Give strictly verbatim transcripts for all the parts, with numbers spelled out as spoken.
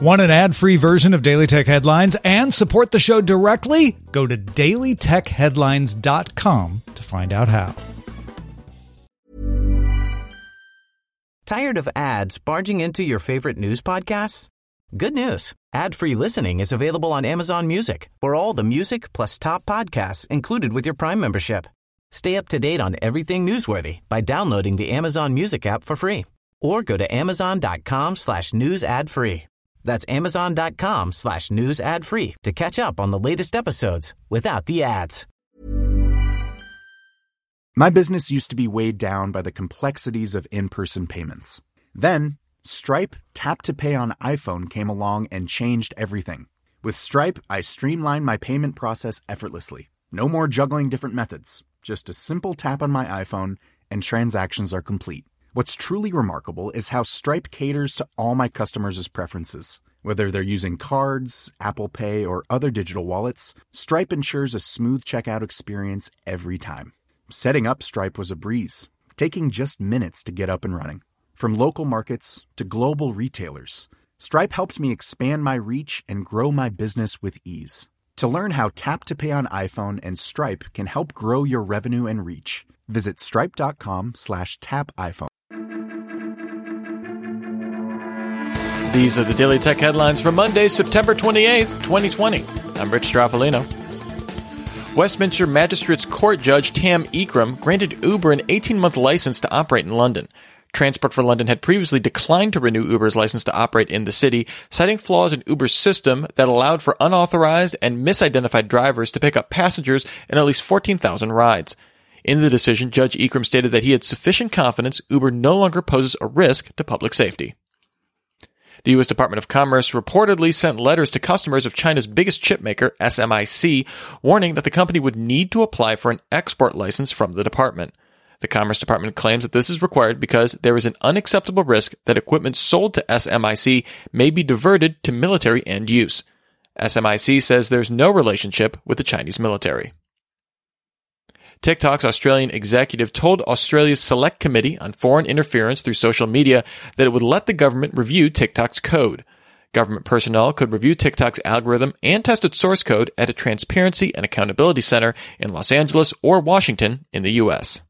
Want an ad-free version of Daily Tech Headlines and support the show directly? Go to daily tech headlines dot com to find out how. Tired of ads barging into your favorite news podcasts? Good news. Ad-free listening is available on Amazon Music for all the music plus top podcasts included with your Prime membership. Stay up to date on everything newsworthy by downloading the Amazon Music app for free or go to amazon.com slash news ad free. That's amazon.com slash news ad free to catch up on the latest episodes without the ads. My business used to be weighed down by the complexities of in-person payments. Then, Stripe Tap to Pay on iPhone came along and changed everything. With Stripe, I streamlined my payment process effortlessly. No more juggling different methods. Just a simple tap on my iPhone and transactions are complete. What's truly remarkable is how Stripe caters to all my customers' preferences. Whether they're using cards, Apple Pay, or other digital wallets, Stripe ensures a smooth checkout experience every time. Setting up Stripe was a breeze, taking just minutes to get up and running. From local markets to global retailers, Stripe helped me expand my reach and grow my business with ease. To learn how Tap to Pay on iPhone and Stripe can help grow your revenue and reach, visit stripe.com slash tap iPhone. These are the Daily Tech Headlines for Monday, September twenty-eighth, twenty twenty. I'm Rich Straffolino. Westminster Magistrates Court Judge Tam Ikram granted Uber an eighteen-month license to operate in London. Transport for London had previously declined to renew Uber's license to operate in the city, citing flaws in Uber's system that allowed for unauthorized and misidentified drivers to pick up passengers in at least fourteen thousand rides. In the decision, Judge Ikram stated that he had sufficient confidence Uber no longer poses a risk to public safety. The U S Department of Commerce reportedly sent letters to customers of China's biggest chipmaker, S M I C, warning that the company would need to apply for an export license from the department. The Commerce Department claims that this is required because there is an unacceptable risk that equipment sold to S M I C may be diverted to military end use. S M I C says there's no relationship with the Chinese military. TikTok's Australian executive told Australia's Select Committee on Foreign Interference through Social Media that it would let the government review TikTok's code. Government personnel could review TikTok's algorithm and test its source code at a Transparency and Accountability Center in Los Angeles or Washington in the U S.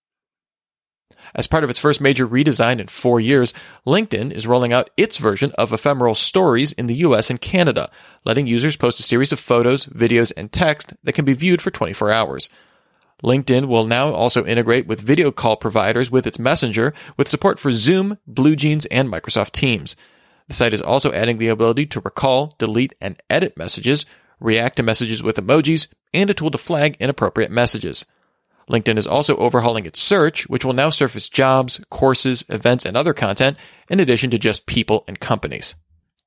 As part of its first major redesign in four years, LinkedIn is rolling out its version of ephemeral stories in the U S and Canada, letting users post a series of photos, videos, and text that can be viewed for twenty-four hours. LinkedIn will now also integrate with video call providers with its Messenger, with support for Zoom, BlueJeans, and Microsoft Teams. The site is also adding the ability to recall, delete, and edit messages, react to messages with emojis, and a tool to flag inappropriate messages. LinkedIn is also overhauling its search, which will now surface jobs, courses, events, and other content, in addition to just people and companies.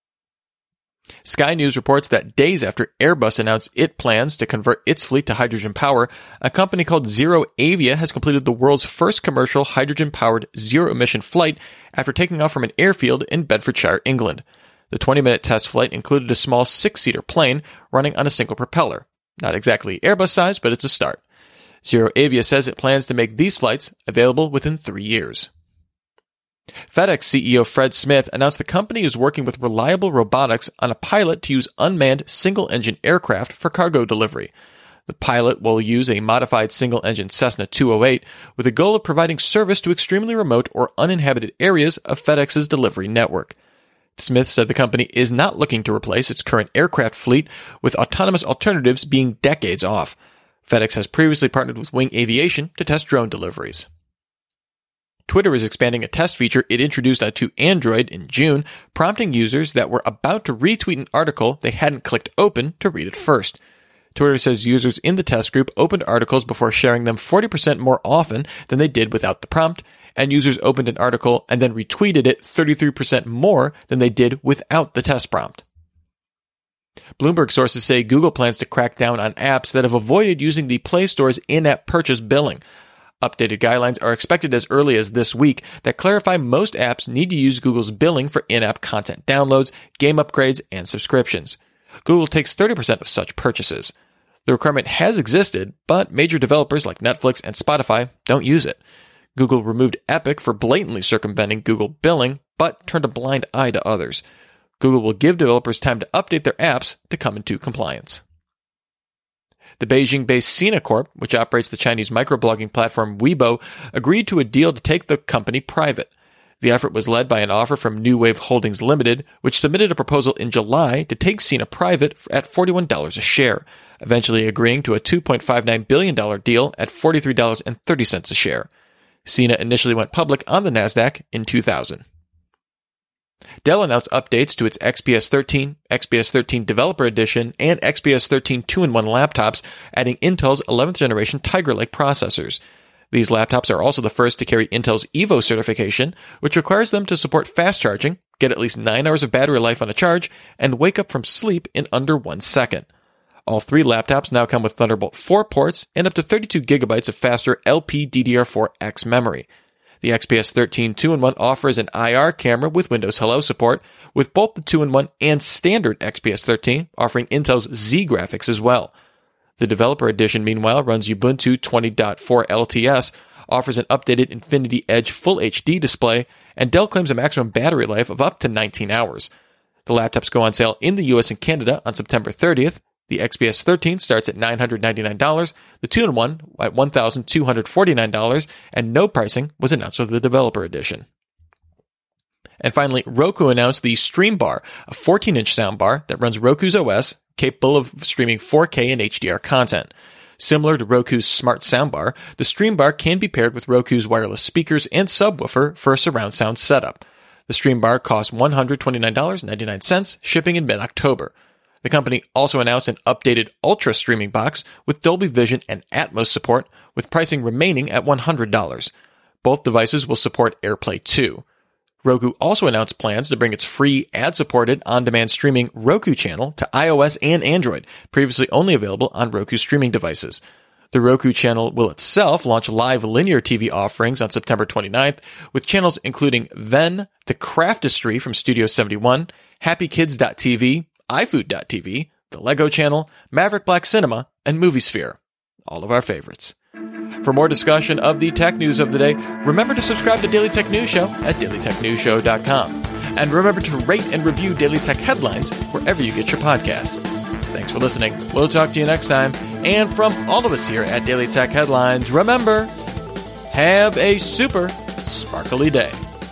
Sky News reports that days after Airbus announced it plans to convert its fleet to hydrogen power, a company called Zero Avia has completed the world's first commercial hydrogen-powered zero-emission flight after taking off from an airfield in Bedfordshire, England. The twenty-minute test flight included a small six-seater plane running on a single propeller. Not exactly Airbus size, but it's a start. Zero Avia says it plans to make these flights available within three years. FedEx C E O Fred Smith announced the company is working with Reliable Robotics on a pilot to use unmanned single-engine aircraft for cargo delivery. The pilot will use a modified single-engine Cessna two oh eight with the goal of providing service to extremely remote or uninhabited areas of FedEx's delivery network. Smith said the company is not looking to replace its current aircraft fleet, with autonomous alternatives being decades off. FedEx has previously partnered with Wing Aviation to test drone deliveries. Twitter is expanding a test feature it introduced onto Android in June, prompting users that were about to retweet an article they hadn't clicked open to read it first. Twitter says users in the test group opened articles before sharing them forty percent more often than they did without the prompt, and users opened an article and then retweeted it thirty-three percent more than they did without the test prompt. Bloomberg sources say Google plans to crack down on apps that have avoided using the Play Store's in-app purchase billing. Updated guidelines are expected as early as this week that clarify most apps need to use Google's billing for in-app content downloads, game upgrades, and subscriptions. Google takes thirty percent of such purchases. The requirement has existed, but major developers like Netflix and Spotify don't use it. Google removed Epic for blatantly circumventing Google billing, but turned a blind eye to others. Google will give developers time to update their apps to come into compliance. The Beijing-based Sina Corp, which operates the Chinese microblogging platform Weibo, agreed to a deal to take the company private. The effort was led by an offer from New Wave Holdings Limited, which submitted a proposal in July to take Sina private at forty-one dollars a share, eventually agreeing to a two point five nine billion dollars deal at forty-three dollars and thirty cents a share. Sina initially went public on the NASDAQ in two thousand. Dell announced updates to its X P S thirteen, X P S thirteen Developer Edition, and X P S thirteen two in one laptops, adding Intel's eleventh generation Tiger Lake processors. These laptops are also the first to carry Intel's Evo certification, which requires them to support fast charging, get at least nine hours of battery life on a charge, and wake up from sleep in under one second. All three laptops now come with Thunderbolt four ports and up to thirty-two gigabytes of faster L P D D R four X memory. The X P S thirteen two in one offers an I R camera with Windows Hello support, with both the two in one and standard X P S thirteen offering Intel's Z graphics as well. The Developer Edition, meanwhile, runs Ubuntu twenty point four L T S, offers an updated Infinity Edge Full H D display, and Dell claims a maximum battery life of up to nineteen hours. The laptops go on sale in the U S and Canada on September thirtieth. The X P S thirteen starts at nine hundred ninety-nine dollars, the two in one at one thousand two hundred forty-nine dollars, and no pricing was announced for the Developer Edition. And finally, Roku announced the Stream Bar, a fourteen-inch soundbar that runs Roku's O S, capable of streaming four K and H D R content. Similar to Roku's Smart Soundbar, the Stream Bar can be paired with Roku's wireless speakers and subwoofer for a surround sound setup. The Stream Bar costs one hundred twenty-nine dollars and ninety-nine cents, shipping in mid-October. The company also announced an updated Ultra streaming box with Dolby Vision and Atmos support, with pricing remaining at one hundred dollars. Both devices will support AirPlay two. Roku also announced plans to bring its free, ad-supported, on-demand streaming Roku channel to iOS and Android, previously only available on Roku streaming devices. The Roku channel will itself launch live linear T V offerings on September twenty-ninth, with channels including Ven, The Craftistry from Studio seventy-one, Happy Kids dot T V, iFood dot T V, The Lego Channel, Maverick Black Cinema, and MovieSphere. All of our favorites. For more discussion of the tech news of the day, remember to subscribe to Daily Tech News Show at daily tech news show dot com. And remember to rate and review Daily Tech Headlines wherever you get your podcasts. Thanks for listening. We'll talk to you next time. And from all of us here at Daily Tech Headlines, remember, have a super sparkly day.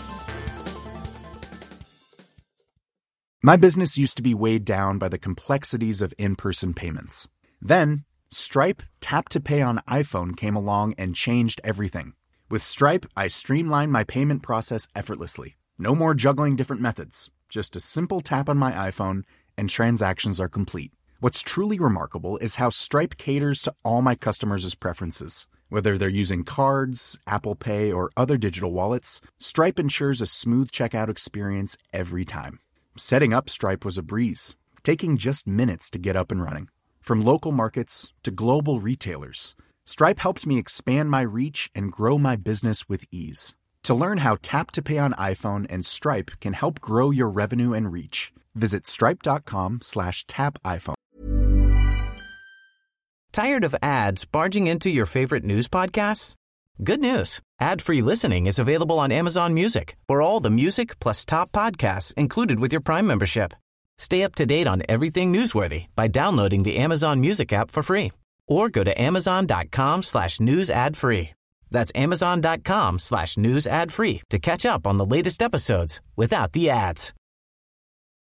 My business used to be weighed down by the complexities of in-person payments. Then, Stripe Tap to Pay on iPhone came along and changed everything. With Stripe, I streamlined my payment process effortlessly. No more juggling different methods. Just a simple tap on my iPhone and transactions are complete. What's truly remarkable is how Stripe caters to all my customers' preferences. Whether they're using cards, Apple Pay, or other digital wallets, Stripe ensures a smooth checkout experience every time. Setting up Stripe was a breeze, taking just minutes to get up and running. From local markets to global retailers, Stripe helped me expand my reach and grow my business with ease. To learn how Tap to Pay on iPhone and Stripe can help grow your revenue and reach, visit stripe.com slash tap iPhone. Tired of ads barging into your favorite news podcasts? Good news. Ad-free listening is available on Amazon Music for all the music plus top podcasts included with your Prime membership. Stay up to date on everything newsworthy by downloading the Amazon Music app for free or go to amazon.com slash news ad free. That's amazon.com slash news ad free to catch up on the latest episodes without the ads.